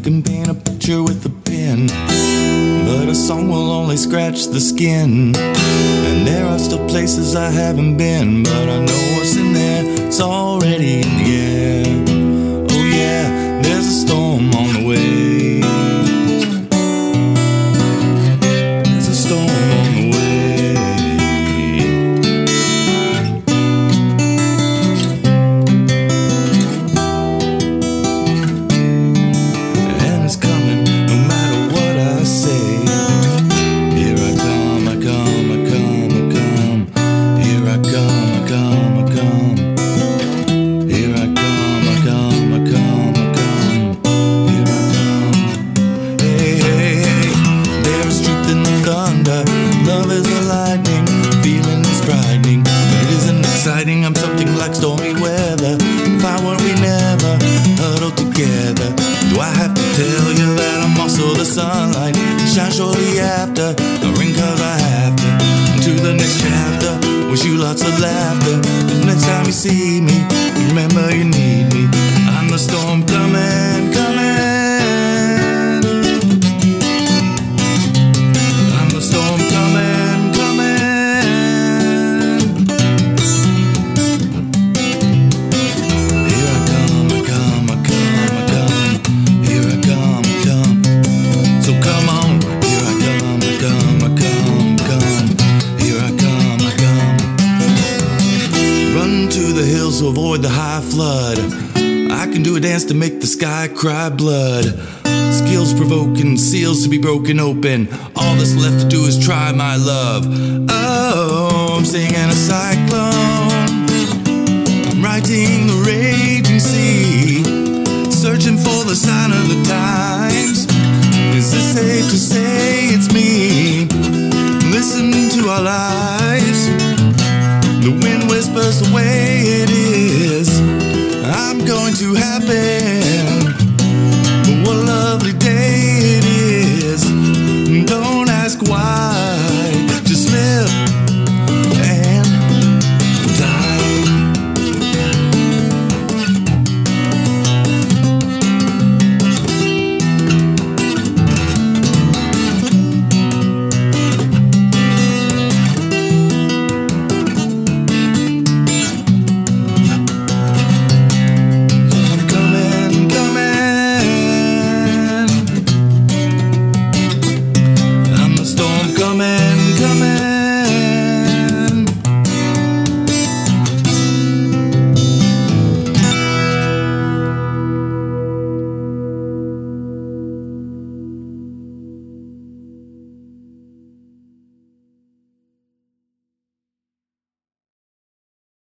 can paint a picture with a pen, but a song will only scratch the skin. And there are still places I haven't been, but I know what's in there, it's already in the air. Oh yeah, there's a storm on the way. There's a storm on the way. And it's coming no matter what I say. Here I come, I come, I come, I come. Here I come, I come, I come. Here I come, I come, I come, I come. Here I come. Hey, hey, hey. There is truth in the thunder. Love is the lightning. Feeling is frightening. It isn't exciting. I'm something like stormy weather. If I weren't, we never huddled together. Do I have to tell you that I'm also the sunlight? Shine shortly after. I ring 'cause I have to. To the next chapter. Wish you lots of laughter. The next time you see me, remember you need me. I'm the storm coming, coming. I'm the storm coming, coming. Here I come, I come, I come, I come. Here I come, I come. So come on. Here I come, I come, I come, come. Here I come, I come. Run to the hills to avoid the high flood. I can do a dance to make the sky cry blood. Skills provoking, seals to be broken open. All that's left to do is try my love. Oh, I'm singing a cyclone. I'm writing a raging sea, searching for the sign of the times. Is it safe to say it's me? Listen to our lives. The wind whispers the way it is. I'm going to happen. But what a lovely day it is. Don't ask why.